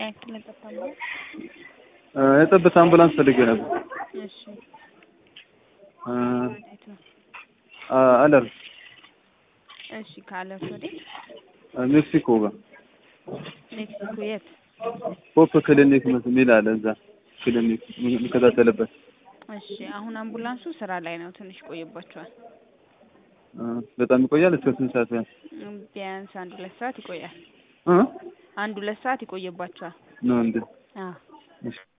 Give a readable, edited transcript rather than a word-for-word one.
ስለተፈጠረ የጠብታ አምቡላንስ ፈልጌ ነበር። እሺ አለር እሺ ካለር ወዴት? ሜክሲኮ ጋር ሜክሲኮ የት? ፖፕ ክሊኒክ የሚል አለ እዛ ክሊኒክ የሚከታተልበት። እሺ አሁን አምቡላንሱ ስራ ላይ ነው፣ ትንሽ ቆይባቸዋል። በጣም ይቆያል። እስከ ስንት ሰዓት? ቢያንስ 1-2 ሰዓት ይቆያል። እ 1-2 ሰዓት ይቆይባቸዋል። ነው እንዴ? አዎ እሺ